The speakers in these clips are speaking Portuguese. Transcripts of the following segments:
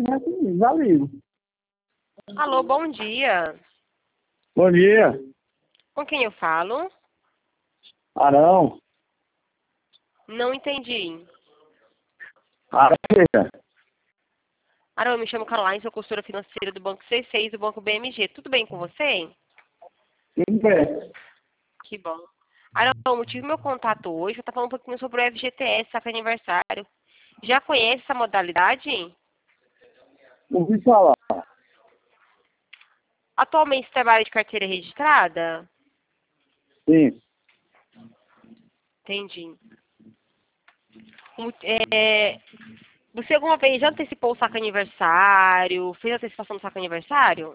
assim, já ligo. Alô, bom dia. Bom dia. Com quem eu falo? Arão. Não entendi. Aranha. Arão, eu me chamo Caroline, sou consultora financeira do Banco C6 e do Banco BMG. Tudo bem com você? Tudo bem. Que bom. Arão, o motivo do meu contato hoje, eu estou falando um pouquinho sobre o FGTS, saque aniversário. Já conhece essa modalidade? Ouvi falar. Atualmente você trabalha de carteira registrada? Sim. Entendi. Você alguma vez já antecipou o saque aniversário? Fez a antecipação do saque aniversário?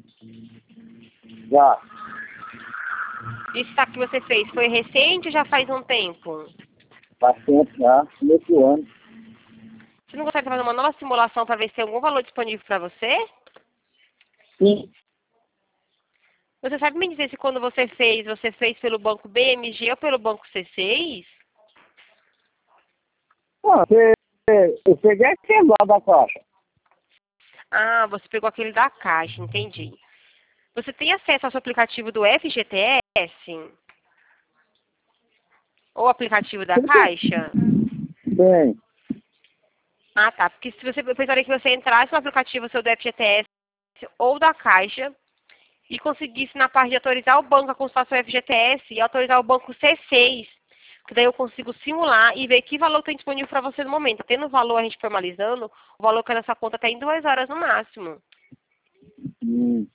Já. Esse saque que você fez foi recente ou já faz um tempo? Bastante já. Começo ano. Você não consegue fazer uma nova simulação para ver se tem algum valor disponível para você? Sim. Você sabe me dizer se quando você fez pelo banco BMG ou pelo banco C6? Ah, eu peguei aquele lá da caixa. Ah, você pegou aquele da Caixa, entendi. Você tem acesso ao seu aplicativo do FGTS? Ou aplicativo da Caixa? Tem. Ah, tá. Porque se você, eu pensaria que você entrasse no aplicativo seu do FGTS ou da Caixa e conseguisse na parte de autorizar o banco a consultar seu FGTS e autorizar o banco C6, que daí eu consigo simular e ver que valor tem disponível para você no momento. Tendo o valor, a gente formalizando, o valor cai na sua conta até em 2 horas no máximo. Hum.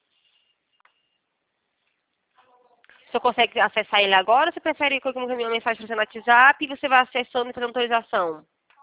Você consegue acessar ele agora ou você prefere que eu envie uma mensagem para você no WhatsApp e você vai acessando e fazendo autorização?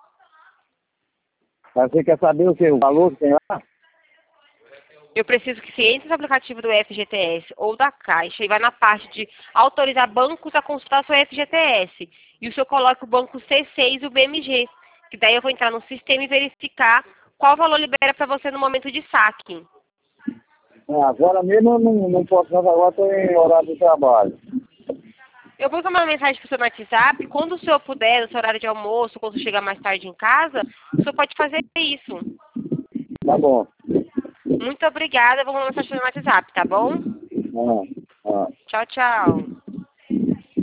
Mas você quer saber o que? O valor que tem lá? Eu preciso que você entre no aplicativo do FGTS ou da Caixa e vai na parte de autorizar bancos a consultar seu FGTS. E o senhor coloque o banco C6 e o BMG. Que daí eu vou entrar no sistema e verificar qual valor libera para você no momento de saque. Ah, agora mesmo eu não posso fazer, agora estou em horário de trabalho. Eu vou mandar uma mensagem para o seu WhatsApp. Quando o senhor puder, no seu horário de almoço, quando chegar mais tarde em casa, o senhor pode fazer isso. Tá bom. Muito obrigada. Eu vou mandar uma mensagem no WhatsApp, tá bom? Ah, ah. Tchau, tchau.